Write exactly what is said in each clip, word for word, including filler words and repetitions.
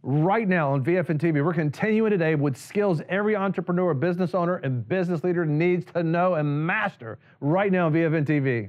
right now on V F N T V. We're continuing today with skills every entrepreneur, business owner, and business leader needs to know and master right now on V F N T V.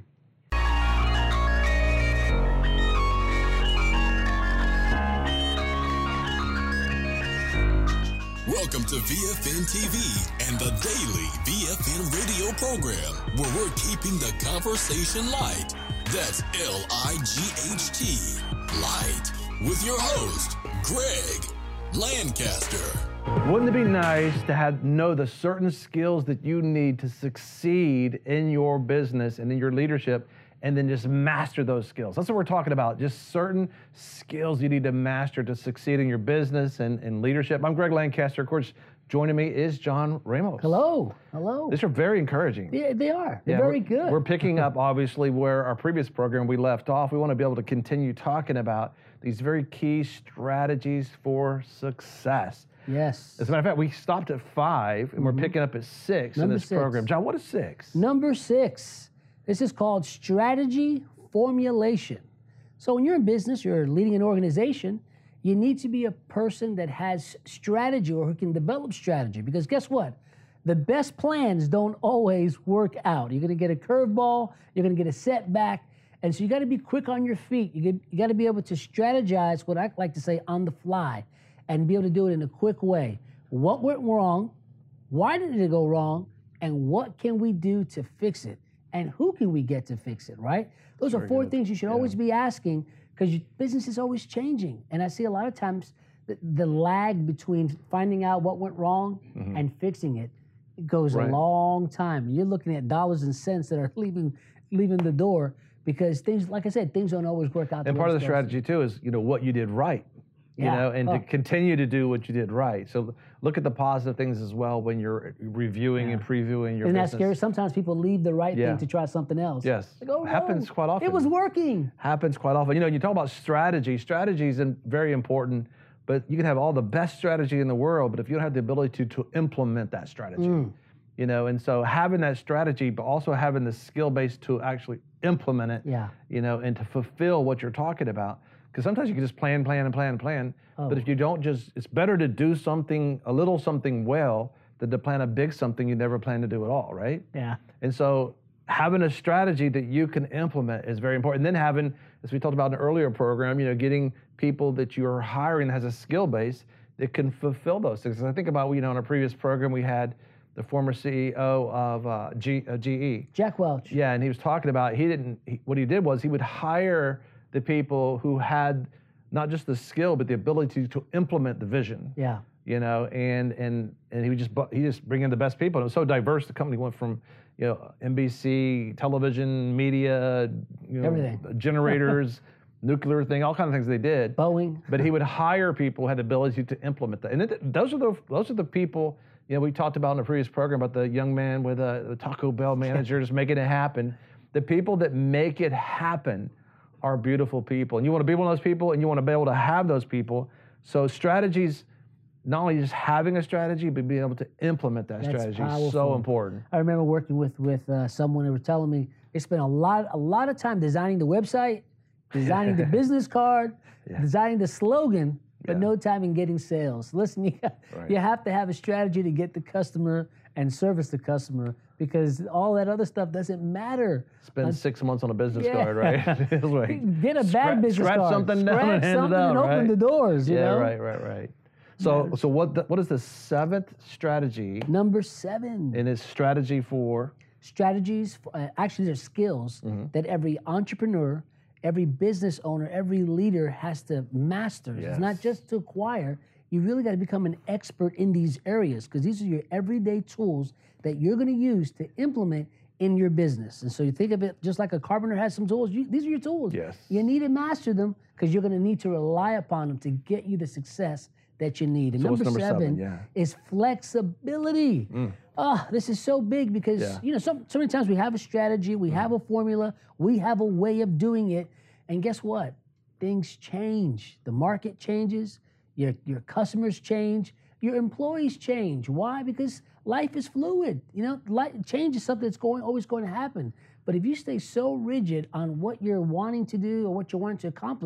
Welcome to V F N T V and the daily V F N radio program, where we're keeping the conversation light. That's L I G H T, light, with your host, Greg Lancaster. Wouldn't it be nice to have know the certain skills that you need to succeed in your business and in your leadership, and then just master those skills? That's what we're talking about, just certain skills you need to master to succeed in your business and, and leadership. I'm Greg Lancaster. Of course, joining me is John Ramos. Hello, hello. These are very encouraging. Yeah, they are. They're Yeah, very we're, good. We're picking up, obviously, where our previous program we left off. We want to be able to continue talking about these very key strategies for success. Yes. As a matter of fact, we stopped at five, and Mm-hmm. we're picking up at six Number in this six. program. John, what is six? Number six. This is called strategy formulation. So when you're in business, you're leading an organization, you need to be a person that has strategy or who can develop strategy. Because guess what? The best plans don't always work out. You're going to get a curveball, you're going to get a setback, and so you got to be quick on your feet. You, get, you got to be able to strategize, what I like to say, on the fly, and be able to do it in a quick way. What went wrong? Why did it go wrong? And what can we do to fix it? And who can we get to fix it, right? Those Very are four good. things you should Yeah. always be asking, because your business is always changing. And I see a lot of times the, the lag between finding out what went wrong Mhm. and fixing it, it goes Right. a long time. You're looking at dollars and cents that are leaving leaving the door because things, like I said, things don't always work out. And way part of the it's supposed to. strategy, too, is, you know, what you did right. You Yeah. know, and Oh. to continue to do what you did right. So look at the positive things as well when you're reviewing Yeah. and previewing your Isn't that business. scary? Sometimes people leave the right Yeah. thing to try something else. Yes. Like, oh, no, Happens quite often. It was working. Happens quite often. You know, you talk about strategy. Strategy is in- very important, but you can have all the best strategy in the world, but if you don't have the ability to, to implement that strategy, Mm. you know, and so having that strategy, but also having the skill base to actually implement it, Yeah. you know, and to fulfill what you're talking about. Because sometimes you can just plan, plan, and plan, and plan. Oh. But if you don't just, it's better to do something, a little something well, than to plan a big something you never plan to do at all, right? Yeah. And so having a strategy that you can implement is very important. And then having, as we talked about in an earlier program, you know, getting people that you're hiring that has a skill base that can fulfill those things. And I think about, you know, in our previous program, we had the former C E O of uh, G, uh, G E. Jack Welch. Yeah, and he was talking about, he didn't, he, what he did was he would hire the people who had not just the skill, but the ability to implement the vision. Yeah. You know, and and and he would just bu- he just bring in the best people. And it was so diverse. The company went from, you know, N B C, television, media, you know, Everything. generators, nuclear thing, all kinds of things they did. Boeing. But he would hire people who had the ability to implement that. And it, those are the those are the people. You know, we talked about in the previous program about the young man with a, the Taco Bell manager just making it happen. The people that make it happen are beautiful people, and you want to be one of those people, and you want to be able to have those people. So strategies, not only just having a strategy, but being able to implement that That's strategy is powerful. so important. I remember working with with uh, someone who were telling me they spent a lot a lot of time designing the website, designing the business card, Yeah. designing the slogan, but Yeah. no time in getting sales. Listen, you, got, Right. you have to have a strategy to get the customer and service the customer, because all that other stuff doesn't matter. Spend six months on a business Yeah. card, right? It's like, Get a bad scratch- business scratch card. something down Scratch and hand it something out, and open right? the doors. You yeah, know? right, right, right. So, so what? The, what is the seventh strategy? Number seven. And it's strategy for strategies, uh, actually they're skills Mm-hmm. that every entrepreneur, every business owner, every leader has to master. It's not Yes. just to acquire. You really got to become an expert in these areas, because these are your everyday tools that you're going to use to implement in your business. And so you think of it just like a carpenter has some tools. You, these are your tools. Yes. You need to master them, because you're going to need to rely upon them to get you the success that you need. And So what's number, number seven? seven, Yeah. is flexibility. Ah, this is so big because, Yeah. you know, some, so many times we have a strategy, we have a formula, we have a way of doing it. And guess what? Things change. The market changes, your, your customers change, your employees change. Why? Because life is fluid. You know, life, change is something that's going always going to happen. But if you stay so rigid on what you're wanting to do or what you're wanting to accomplish,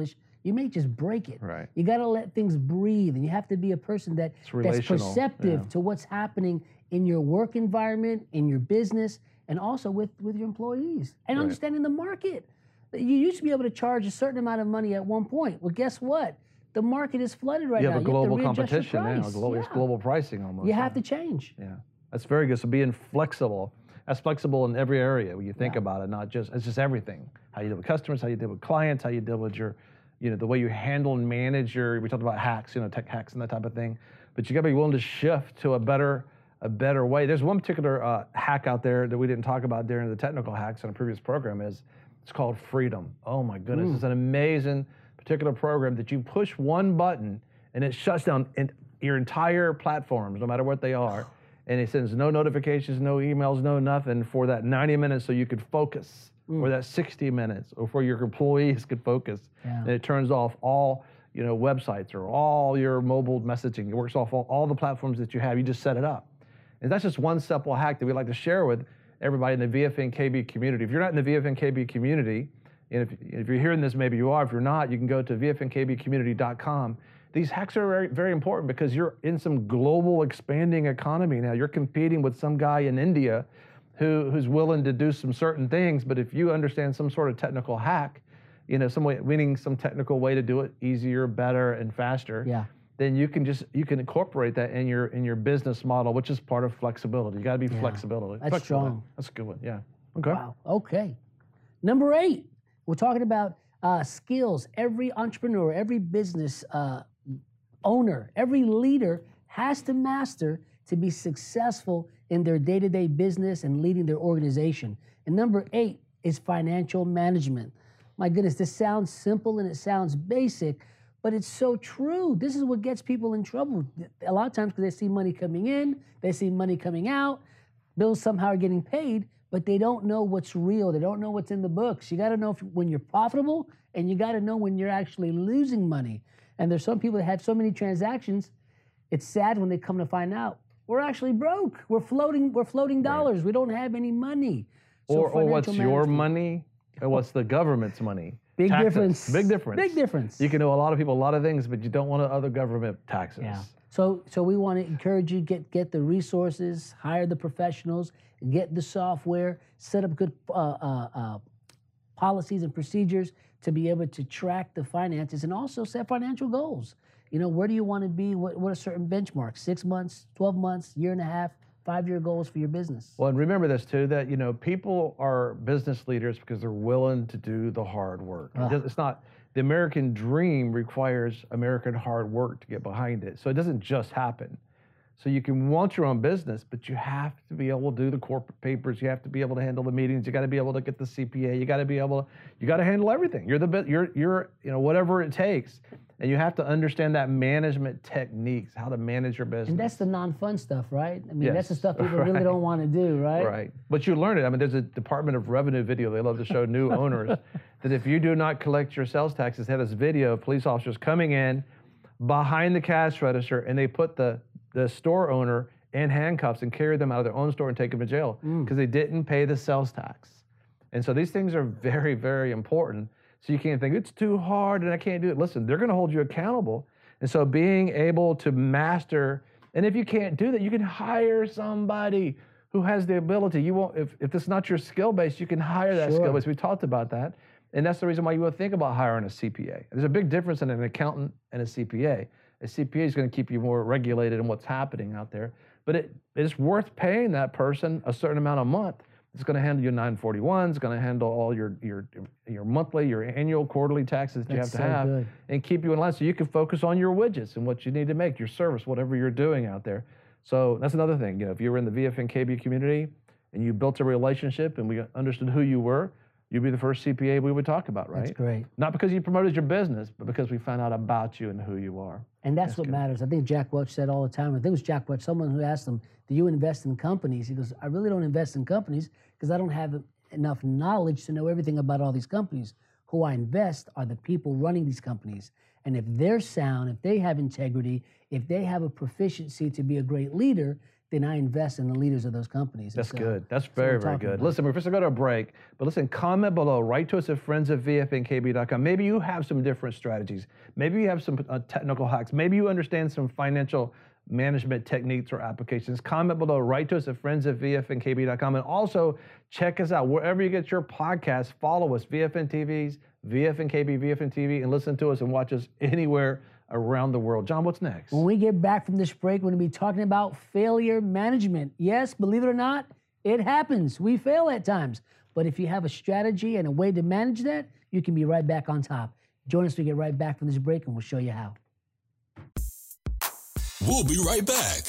You may just break it. Right. You got to let things breathe, and you have to be a person that It's that's relational, perceptive yeah. to what's happening in your work environment, in your business, and also with, with your employees, and Right. understanding the market. You used to be able to charge a certain amount of money at one point. Well, guess what? The market is flooded right You now. have a to global readjust your competition now. price. Global, It's Yeah. global pricing almost. You yeah. have to change. Yeah, that's very good. So being flexible, that's flexible in every area when you think Yeah. about it. Not just it's just everything. How you deal with customers, how you deal with clients, how you deal with your, you know, the way you handle and manage your. We talked about hacks, you know, tech hacks and that type of thing. But you got to be willing to shift to a better, a better way. There's one particular uh, hack out there that we didn't talk about during the technical hacks in a previous program. Is it's called Freedom. Oh my goodness, Mm. it's an amazing particular program that you push one button and it shuts down in your entire platforms, no matter what they are. And it sends no notifications, no emails, no nothing for that ninety minutes so you could focus, Mm. or that sixty minutes, or for your employees could focus. Yeah. And it turns off all, you know, websites or all your mobile messaging. It works off all, all the platforms that you have. You just set it up. And that's just one simple hack that we like to share with everybody in the V F N K B community. If you're not in the V F N K B community, and if, if you're hearing this, maybe you are. If you're not, you can go to V F N K B community dot com. These hacks are very, very important because you're in some global expanding economy now. You're competing with some guy in India who, who's willing to do some certain things, but if you understand some sort of technical hack, you know, some way, meaning some technical way to do it easier, better, and faster, Yeah. then you can just you can incorporate that in your in your business model, which is part of flexibility. You got to be Yeah. flexibility. That's flexible. strong. That's a good one. Yeah. Okay. Wow. Okay. Number eight, we're talking about uh, skills. Every entrepreneur, every business uh, owner, every leader has to master to be successful in their day-to-day business and leading their organization. And number eight is financial management. My goodness, this sounds simple and it sounds basic, but it's so true. This is what gets people in trouble. A lot of times because they see money coming in, they see money coming out, bills somehow are getting paid, but they don't know what's real. They don't know what's in the books. You got to know if, when you're profitable, and you got to know when you're actually losing money. And there's some people that have so many transactions, it's sad when they come to find out we're actually broke. We're floating. We're floating dollars. We don't have any money. So Or, or what's financial your management- money and what's the government's money? Big Taxes. difference. Big difference. Big difference. You can owe a lot of people a lot of things, but you don't want to other government taxes. Yeah. So, so we want to encourage you get get the resources, hire the professionals, get the software, set up good uh, uh, uh, policies and procedures to be able to track the finances, and also set financial goals. You know, where do you want to be? What what are certain benchmarks? Six months, twelve months, year and a half, five-year goals for your business. Well, and remember this too, that, you know, people are business leaders because they're willing to do the hard work. It Ah. does- It's not, the American dream requires American hard work to get behind it. So it doesn't just happen. So you can want your own business, but you have to be able to do the corporate papers. You have to be able to handle the meetings. You got to be able to get the C P A. You got to be able to, you got to handle everything. You're the bit, you're, you're, you know, whatever it takes. And you have to understand that management techniques, how to manage your business. And that's the non-fun stuff, right? I mean, that's the Yes, stuff people really right. don't want to do, right? Right. But you learn it. I mean, there's a Department of Revenue video they love to show new owners that if you do not collect your sales taxes, they have this video of police officers coming in behind the cash register, and they put the, the store owner in handcuffs and carry them out of their own store and take them to jail because they didn't pay the sales tax. And so these things are very, very important. So you can't think, it's too hard and I can't do it. Listen, they're going to hold you accountable. And so being able to master, and if you can't do that, you can hire somebody who has the ability. You won't, if, if it's not your skill base, you can hire that Sure. skill base. We talked about that. And that's the reason why you would think about hiring a C P A. There's a big difference in an accountant and a C P A. A C P A is going to keep you more regulated in what's happening out there. But it, it's worth paying that person a certain amount a month. It's going to handle your nine forty-ones, it's going to handle all your, your, your monthly, your annual, quarterly taxes that you have That's to so have, good. and keep you in line so you can focus on your widgets and what you need to make, your service, whatever you're doing out there. So that's another thing. You know, if you were in the V F N K B community and you built a relationship and we understood who you were, you'd be the first C P A we would talk about, right? That's great. Not because you promoted your business, but because we found out about you and who you are. And that's, That's what good. matters. I think Jack Welch said all the time. I think it was Jack Welch, someone who asked him, do you invest in companies? He goes, I really don't invest in companies because I don't have enough knowledge to know everything about all these companies. Who I invest are the people running these companies. And if they're sound, if they have integrity, if they have a proficiency to be a great leader, then I invest in the leaders of those companies. And That's so- good. That's what we're very, very talking good. about. Listen, we're supposed to go to a break, but listen, comment below. Write to us at friends at v f n k b dot com. Maybe you have some different strategies. Maybe you have some uh, technical hacks. Maybe you understand some financial management techniques or applications. Comment below. Write to us at friends at v f n k b dot com. And also, check us out wherever you get your podcasts. Follow us, V F N T Vs, V F N K B, V F N T V, and listen to us and watch us anywhere around the world. John, what's next? When we get back from this break, we're going to be talking about failure management. Yes, believe it or not, it happens. We fail at times. But if you have a strategy and a way to manage that, you can be right back on top. Join us when we get right back from this break, and we'll show you how. We'll be right back.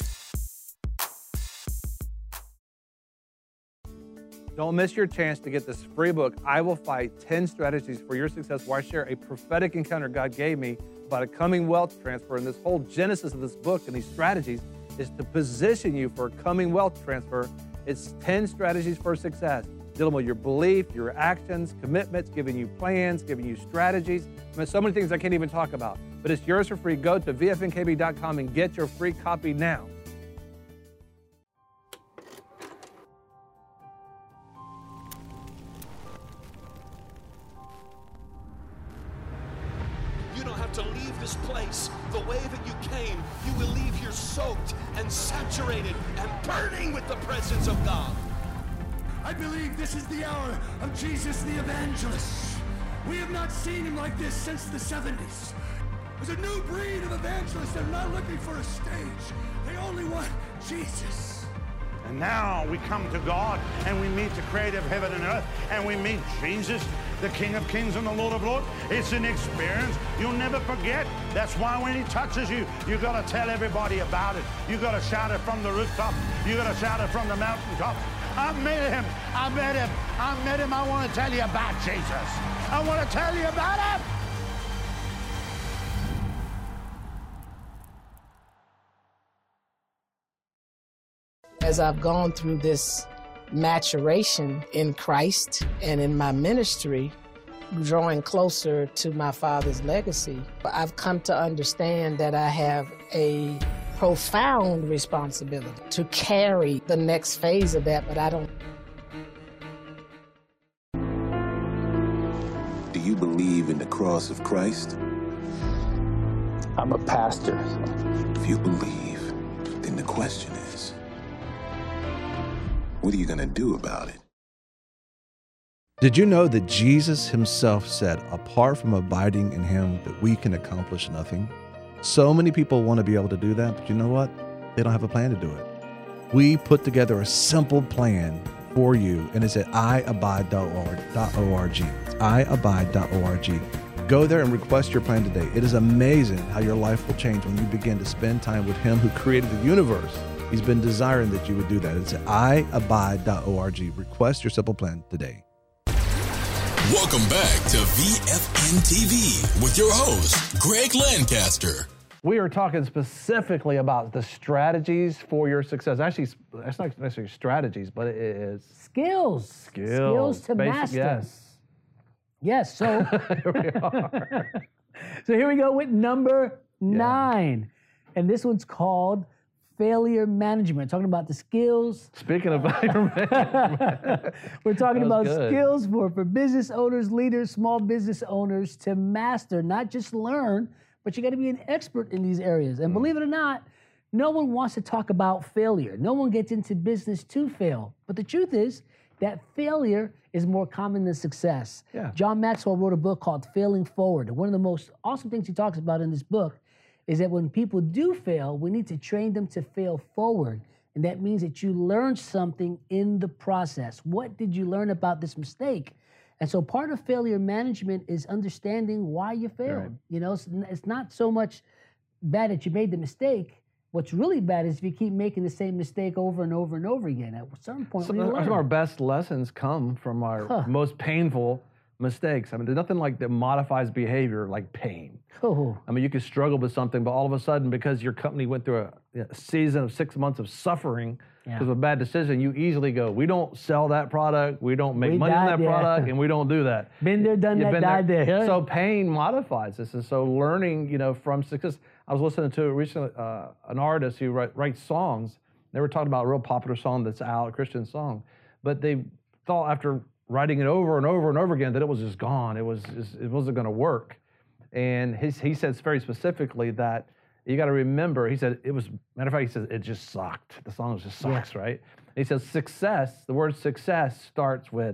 Don't miss your chance to get this free book, I Will Fight ten Strategies for Your Success, where I share a prophetic encounter God gave me about a coming wealth transfer. And this whole genesis of this book and these strategies is to position you for a coming wealth transfer. It's ten strategies for success, dealing with your belief, your actions, commitments, giving you plans, giving you strategies. I mean, so many things I can't even talk about. But it's yours for free. Go to v f n k b dot com and get your free copy now. You don't have to leave this place the way that you came. You will leave here soaked and saturated and burning with the presence of God. I believe this is the hour of Jesus the Evangelist. We have not seen him like this since the seventies. There's a new breed of evangelists that are not looking for a stage. They only want Jesus. And now we come to God and we meet the creator of heaven and earth and we meet Jesus, the King of Kings and the Lord of Lords. It's an experience you'll never forget. That's why when he touches you, you got to tell everybody about it. You got to shout it from the rooftop. You got to shout it from the mountaintop. I met him. I met him. I met him. I want to tell you about Jesus. I want to tell you about him. As I've gone through this maturation in Christ and in my ministry, drawing closer to my Father's legacy, I've come to understand that I have a profound responsibility to carry the next phase of that, but I don't. Do you believe in the cross of Christ? I'm a pastor. If you believe, then the question is, what are you going to do about it? Did you know that Jesus himself said, apart from abiding in him, that we can accomplish nothing? So many people want to be able to do that, but you know what? They don't have a plan to do it. We put together a simple plan for you, and it's at i abide dot org. It's i abide dot org. Go there and request your plan today. It is amazing how your life will change when you begin to spend time with him who created the universe. He's been desiring that you would do that. It's at i abide dot org. Request your simple plan today. Welcome back to V F N T V with your host, Greg Lancaster. We are talking specifically about the strategies for your success. Actually, that's not necessarily strategies, but it is Skills. skills. Skills to Basic- master. Yes. Yes, so Here we are. so here we go with number nine. And this one's called failure management. Talking about the skills. Speaking of We're talking That about was good. skills for, for business owners, leaders, small business owners to master, not just learn, but you got to be an expert in these areas. And believe it or not, no one wants to talk about failure. No one gets into business to fail. But the truth is that failure is more common than success. Yeah. John Maxwell wrote a book called Failing Forward. And one of the most awesome things he talks about in this book is that when people do fail, we need to train them to fail forward. And that means that you learn something in the process. What did you learn about this mistake? And so part of failure management is understanding why you failed. Right. You know, it's, it's not so much bad that you made the mistake. What's really bad is if you keep making the same mistake over and over and over again. At a certain point, Some, we some learn. of our best lessons come from our Huh. most painful mistakes. I mean, there's nothing like that modifies behavior like pain. Oh, I mean, you could struggle with something, but all of a sudden, because your company went through a, you know, season of six months of suffering Yeah. because of a bad decision, you easily go, we don't sell that product, we don't make We money on died that there. product, and we don't do that. Been there, done You've that, been died there. So pain modifies this, and so learning, you know, from success. I was listening to recently uh, an artist who write, writes songs, They were talking about a real popular song that's out, a Christian song, but they thought after writing it over and over and over again that it was just gone. It was just, it wasn't going to work. And his, he says very specifically that you got to remember, he said, it was, matter of fact, he says, it just sucked. The song just sucks, yeah. right? And he says, success, the word success starts with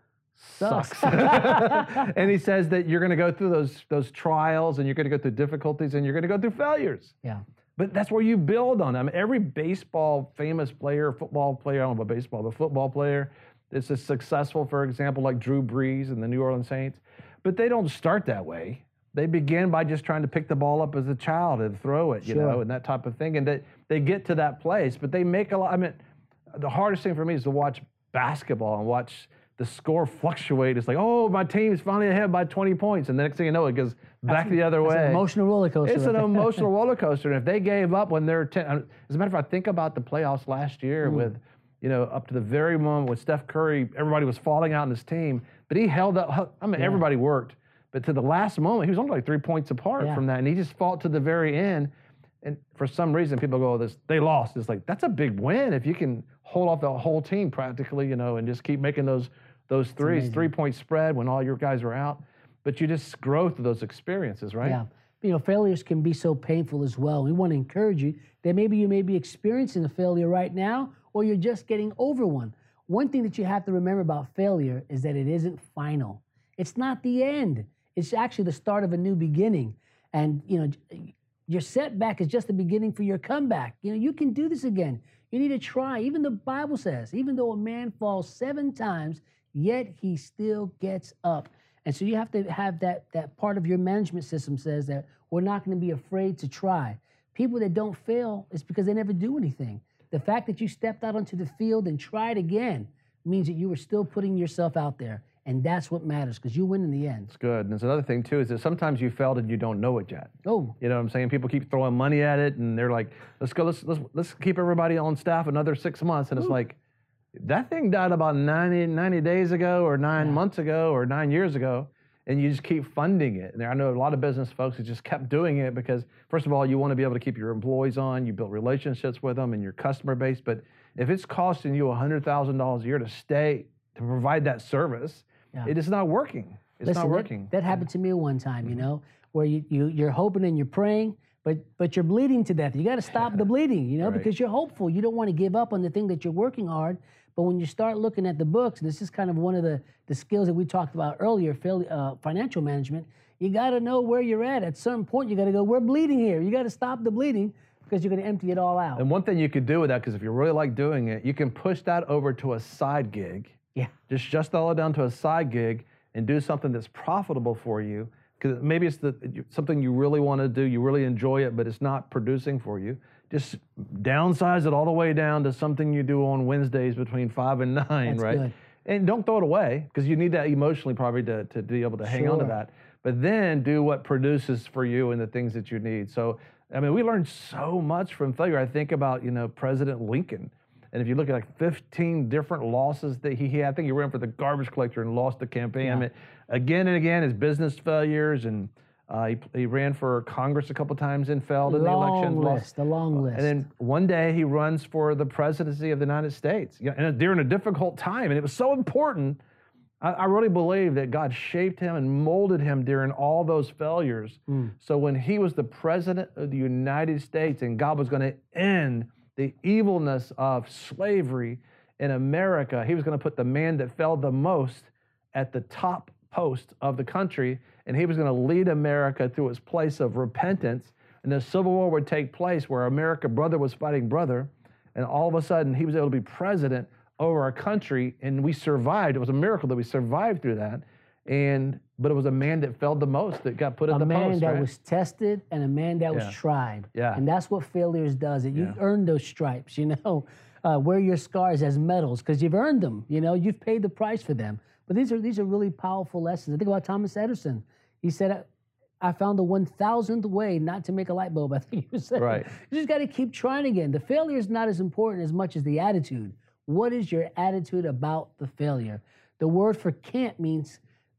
sucks. And he says that you're going to go through those, those trials and you're going to go through difficulties and you're going to go through failures. Yeah. But that's where you build on them. I mean, every baseball famous player, football player, I don't know about baseball, but football player that's as successful, for example, like Drew Brees and the New Orleans Saints, but they don't start that way. They begin by just trying to pick the ball up as a child and throw it, you sure. know, and that type of thing. And they, they get to that place, but they make a lot. I mean, the hardest thing for me is to watch basketball and watch the score fluctuate. It's like, oh, my team's finally ahead by twenty points. And the next thing you know, it goes back that's, the other that's way. It's an emotional roller coaster. It's an emotional roller coaster. And if they gave up when they're ten, as a matter of fact, think about the playoffs last year mm. with, you know, up to the very moment when Steph Curry, everybody was falling out in his team, but he held up. I mean, yeah. everybody worked. But to the last moment, he was only like three points apart yeah. from that, and he just fought to the very end. And for some reason, people go, "This they lost." It's like that's a big win if you can hold off the whole team practically, you know, and just keep making those those threes, three point spread when all your guys are out. But you just grow through those experiences, right? Yeah. You know, failures can be so painful as well. We want to encourage you that maybe you may be experiencing a failure right now, or you're just getting over one. One thing that you have to remember about failure is that it isn't final. It's not the end. It's actually the start of a new beginning. And, you know, your setback is just the beginning for your comeback. You know, you can do this again. You need to try. Even the Bible says, even though a man falls seven times, yet he still gets up. And so you have to have that, that part of your management system says that we're not going to be afraid to try. People that don't fail, it's because they never do anything. The fact that you stepped out onto the field and tried again means that you were still putting yourself out there. And that's what matters, because you win in the end. It's good. And there's another thing, too, is that sometimes you failed and you don't know it yet. Oh. You know what I'm saying? People keep throwing money at it, and they're like, let's go, let's let's, let's keep everybody on staff another six months. And Ooh. It's like, that thing died about ninety, ninety days ago or nine yeah. months ago or nine years ago, and you just keep funding it. And I know a lot of business folks who just kept doing it because, first of all, you want to be able to keep your employees on, you build relationships with them and your customer base. But if it's costing you one hundred thousand dollars a year to stay, to provide that service, yeah. it is not working. It's Listen, not working. That, that happened to me one time, you know, where you, you, you're hoping and you're praying, but but you're bleeding to death. You got to stop the bleeding, you know, right. because you're hopeful. You don't want to give up on the thing that you're working hard. But when you start looking at the books, and this is kind of one of the, the skills that we talked about earlier, uh, financial management, you got to know where you're at. At some point, you got to go, we're bleeding here. You got to stop the bleeding because you're going to empty it all out. And one thing you could do with that, because if you really like doing it, you can push that over to a side gig. Yeah. Just just all it down to a side gig and do something that's profitable for you. Because maybe it's the, something you really want to do, you really enjoy it, but it's not producing for you. Just downsize it all the way down to something you do on Wednesdays between five and nine, That's right? Good. And don't throw it away, because you need that emotionally probably to, to be able to hang Sure. on to that. But then do what produces for you and the things that you need. So, I mean, we learned so much from failure. I think about, you know, President Lincoln. And if you look at like fifteen different losses that he had, I think he ran for the garbage collector and lost the campaign. Yeah. I mean, again and again, his business failures, and uh, he, he ran for Congress a couple times and failed in the elections. Long list, a long list. And then one day he runs for the presidency of the United States, you know, and during a difficult time. And it was so important. I, I really believe that God shaped him and molded him during all those failures. Mm. So when he was the president of the United States and God was going to end the evilness of slavery in America, he was going to put the man that failed the most at the top post of the country, and he was going to lead America through its place of repentance, and the Civil War would take place where America, brother was fighting brother, and all of a sudden he was able to be president over our country, and we survived. It was a miracle that we survived through that, and but it was a man that failed the most that got put at the post. A man that right? was tested and a man that Yeah. was tried. Yeah. And that's what failures does. It. You Yeah. earn those stripes, you know. Uh, wear your scars as medals because you've earned them. You know, you've paid the price for them. But these are these are really powerful lessons. I think about Thomas Edison. He said, I found the one thousandth way not to make a light bulb, I think he was saying. Right. You just got to keep trying again. The failure is not as important as much as the attitude. What is your attitude about the failure? The word for can't means not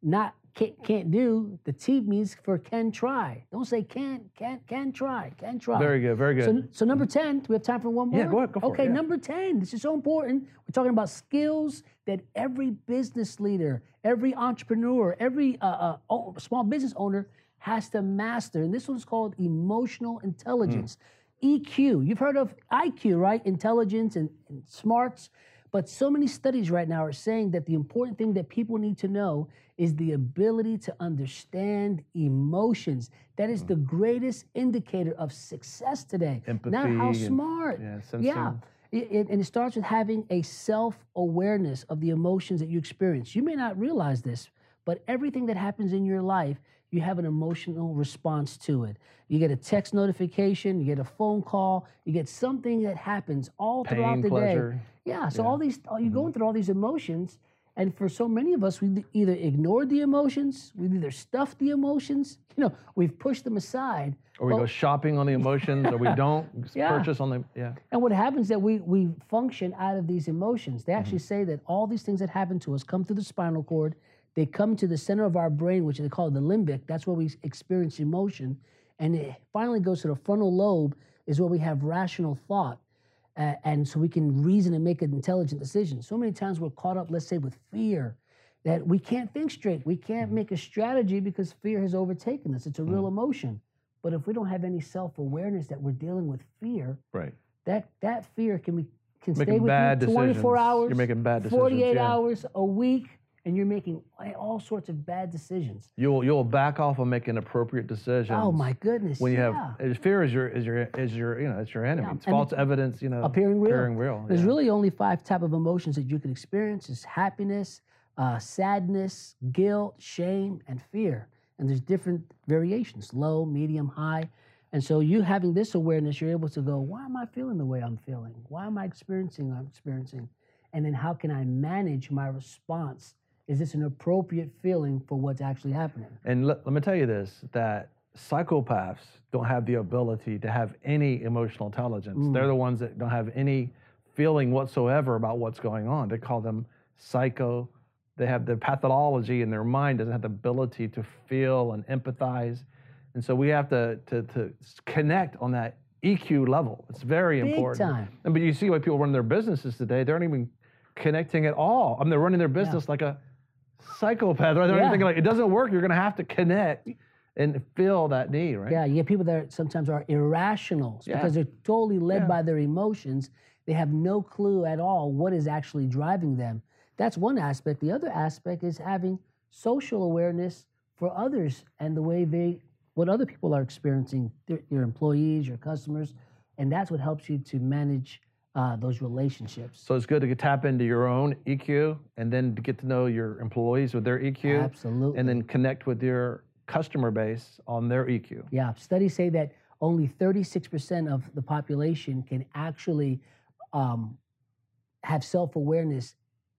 can't, can't do, the T means for can try. Don't say can, can, can try, can try. Very good, very good. So, so number ten, do we have time for one more? Yeah, go ahead, go for it, Okay, yeah. number ten, this is so important. We're talking about skills that every business leader, every entrepreneur, every uh, uh, oh, small business owner has to master. And this one's called emotional intelligence. Mm. E Q. You've heard of I Q, right? Intelligence and, and smarts. But so many studies right now are saying that the important thing that people need to know is the ability to understand emotions. That is the greatest indicator of success today. Empathy Not how and- smart. yeah, sensing. Yeah. It, it, and it starts with having a self-awareness of the emotions that you experience. You may not realize this, but everything that happens in your life, you have an emotional response to it. You get a text notification, you get a phone call, you get something that happens all throughout Pain, the pleasure. day. Yeah, so Yeah. all these, you're going through all these emotions, and for so many of us, we either ignored the emotions, we've either stuffed the emotions, you know, we've pushed them aside. Or we but- go shopping on the emotions, or we don't Yeah. purchase on the, yeah. And what happens is that we we function out of these emotions. They actually Mm-hmm. say that all these things that happen to us come through the spinal cord. They come to the center of our brain, which they call the limbic. That's where we experience emotion. And it finally goes to the frontal lobe, is where we have rational thought. Uh, and so we can reason and make an intelligent decision. So many times we're caught up, let's say, with fear, that we can't think straight. We can't Mm-hmm. make a strategy because fear has overtaken us. It's a real emotion. But if we don't have any self-awareness that we're dealing with fear, Right. that that fear can be can Making stay with bad you twenty-four decisions. hours. You're making bad decisions, forty-eight yeah. hours, a week, and you're making all sorts of bad decisions. You'll you'll back off on making appropriate decisions. Oh my goodness! When you yeah. have fear is your is your is your you know it's your enemy. Yeah, It's and false evidence, you know, appearing real. Appearing real. There's yeah. really only five type of emotions that you can experience: is happiness, uh, sadness, guilt, shame, and fear. And there's different variations: low, medium, high. And so you having this awareness, you're able to go, why am I feeling the way I'm feeling? Why am I experiencing what I'm experiencing? And then how can I manage my response? Is this an appropriate feeling for what's actually happening? And let, let me tell you this, that psychopaths don't have the ability to have any emotional intelligence. Mm. They're the ones that don't have any feeling whatsoever about what's going on. They call them psycho. They have the pathology in their mind doesn't have the ability to feel and empathize. And so we have to, to, to connect on that E Q level. It's very Big important. time. And but you see why people run their businesses today, they aren't even connecting at all. I mean, they're running their business like a psychopath, right? They're Yeah. thinking like, it doesn't work, you're gonna have to connect and feel that need, right? Yeah, you get people that are, sometimes are irrational Yeah. because they're totally led Yeah. by their emotions. They have no clue at all what is actually driving them. That's one aspect. The other aspect is having social awareness for others and the way they, what other people are experiencing, their, your employees, your customers, and that's what helps you to manage uh, those relationships. So it's good to get, tap into your own E Q and then to get to know your employees with their E Q. Absolutely. And then connect with your customer base on their E Q. Yeah, studies say that only thirty-six percent of the population can actually um, have self-awareness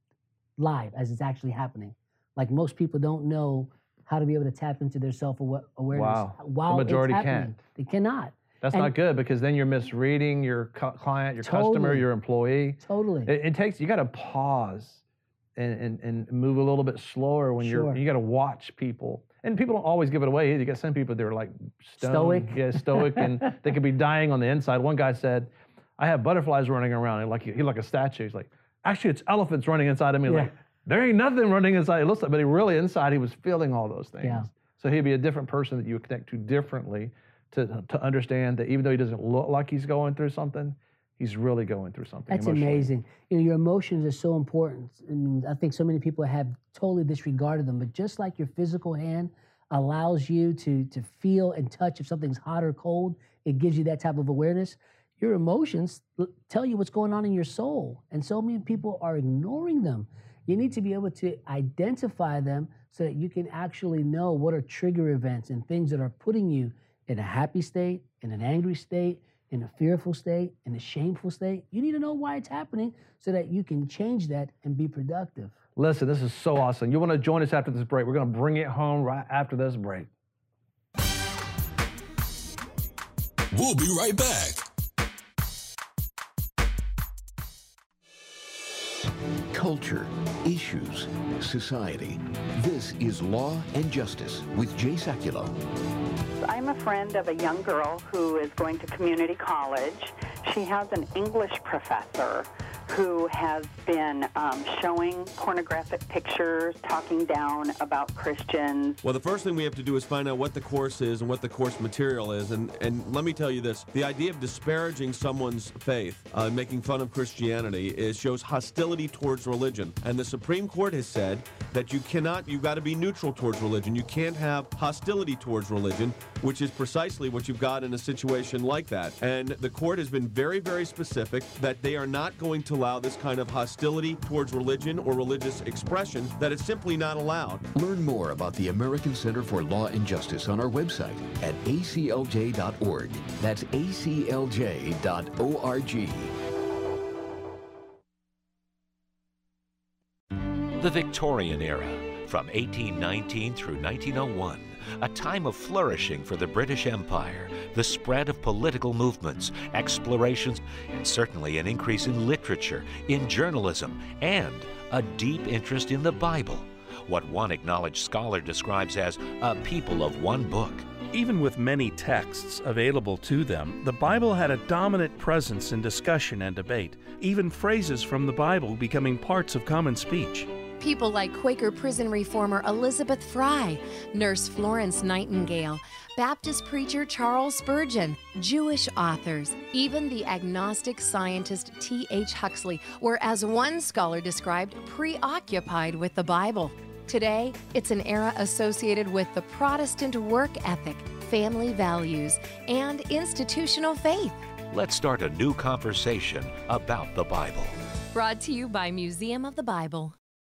live as it's actually happening. Like most people don't know how to be able to tap into their self-awareness Wow. while The majority it's happening. can't. They cannot. That's And- not good because then you're misreading your cu- client, your customer, Totally. your employee. Totally. It, it takes, you got to pause and, and, and move a little bit slower when Sure. you're, you got to watch people. And people don't always give it away either. You got some people that are like stone, Stoic. Yeah, stoic, and they could be dying on the inside. One guy said, I have butterflies running around. And like, he's like a statue. He's like, actually, it's elephants running inside of me. Yeah. Like, there ain't nothing running inside. It looks like, but he really inside, he was feeling all those things. Yeah. So he'd be a different person that you would connect to differently to, to understand that even though he doesn't look like he's going through something, he's really going through something. That's emotionally. amazing. You know, your emotions are so important. I mean, I think so many people have totally disregarded them, but just like your physical hand allows you to, to feel and touch if something's hot or cold, it gives you that type of awareness. Your emotions l- tell you what's going on in your soul. And so many people are ignoring them. You need to be able to identify them so that you can actually know what are trigger events and things that are putting you in a happy state, in an angry state, in a fearful state, in a shameful state. You need to know why it's happening so that you can change that and be productive. Listen, this is so awesome. You want to join us after this break? We're going to bring it home right after this break. We'll be right back. culture, issues, society. This is Law and Justice with Jay Sekulow. I'm a friend of a young girl who is going to community college. She has an English professor who has been um, showing pornographic pictures, talking down about Christians. Well, the first thing we have to do is find out what the course is and what the course material is. And, and let me tell you this, the idea of disparaging someone's faith, uh, making fun of Christianity, is shows hostility towards religion. And the Supreme Court has said that you cannot, you've got to be neutral towards religion. You can't have hostility towards religion, which is precisely what you've got in a situation like that. And the court has been very, very specific that they are not going to allow this kind of hostility towards religion or religious expression, that it's simply not allowed. Learn more about the American Center for Law and Justice on our website at A C L J dot org. That's A C L J dot org. The Victorian era, from eighteen nineteen through nineteen oh one, a time of flourishing for the British Empire, the spread of political movements, explorations, and certainly an increase in literature, in journalism, and a deep interest in the Bible, what one acknowledged scholar describes as a people of one book. Even with many texts available to them, the Bible had a dominant presence in discussion and debate, even phrases from the Bible becoming parts of common speech. People like Quaker prison reformer Elizabeth Fry, Nurse Florence Nightingale, Baptist preacher Charles Spurgeon, Jewish authors, even the agnostic scientist T H Huxley were, as one scholar described, preoccupied with the Bible. Today, it's an era associated with the Protestant work ethic, family values, and institutional faith. Let's start a new conversation about the Bible. Brought to you by Museum of the Bible.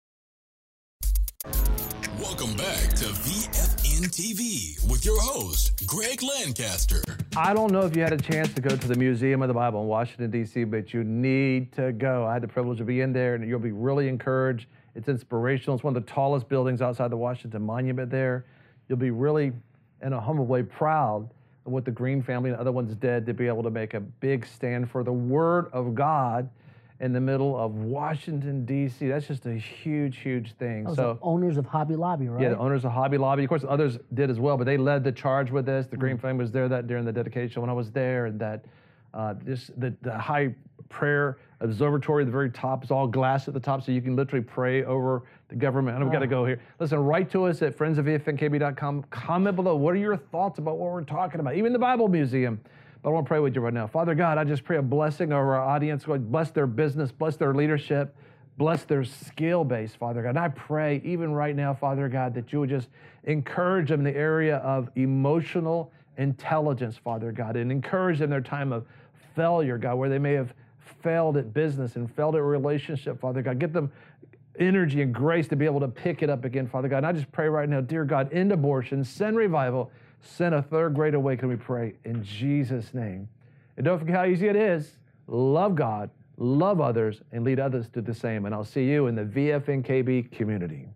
Welcome back to V F N T V with your host, Greg Lancaster. I don't know if you had a chance to go to the Museum of the Bible in Washington, D C, but you need to go. I had the privilege of being there, and you'll be really encouraged. It's inspirational. It's one of the tallest buildings outside the Washington Monument there. You'll be really, in a humble way, proud of what the Green family and other ones did to be able to make a big stand for the Word of God in the middle of Washington, D C. That's just a huge, huge thing. Those so are owners of Hobby Lobby, right? Yeah, the owners of Hobby Lobby. Of course, others did as well, but they led the charge with this. The Green mm. family was there that during the dedication when I was there, and that uh, this the, the high prayer observatory at the very top is all glass at the top, so you can literally pray over the government. And we've oh. got to go here. Listen, write to us at friends of V F N K B dot com. Comment below. What are your thoughts about what we're talking about? Even the Bible Museum. But I want to pray with you right now. Father God, I just pray a blessing over our audience. God, bless their business, bless their leadership, bless their skill base, Father God. And I pray even right now, Father God, that you would just encourage them in the area of emotional intelligence, Father God, and encourage them in their time of failure, God, where they may have failed at business and failed at relationship, Father God. Get them energy and grace to be able to pick it up again, Father God. And I just pray right now, dear God, end abortion, send revival, send a third great awakening, we pray, in Jesus' name. And don't forget how easy it is. Love God, love others, and lead others to the same. And I'll see you in the V F N K B community.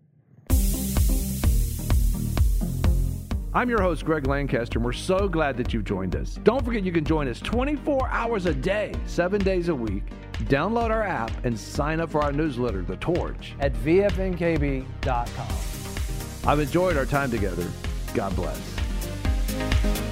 I'm your host, Greg Lancaster, and we're so glad that you've joined us. Don't forget you can join us twenty-four hours a day, seven days a week. Download our app and sign up for our newsletter, The Torch, at V F N K B dot com. I've enjoyed our time together. God bless.